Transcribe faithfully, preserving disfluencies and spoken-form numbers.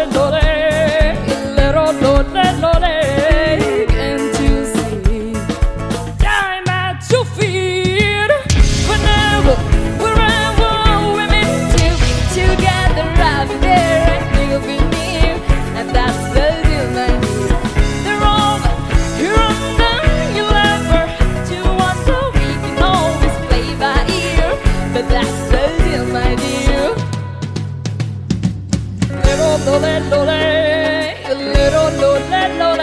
little lolly, lolly, can't you see? I'm at your feet. Whenever, wherever we meet to be together, I'll be there and you'll be near, and that's the deal, my dear. They're all here and there. You'll ever have to wonder. We can always play by ear, but that's the deal, my dear. Little lolly, lolly, little lolly, lolly.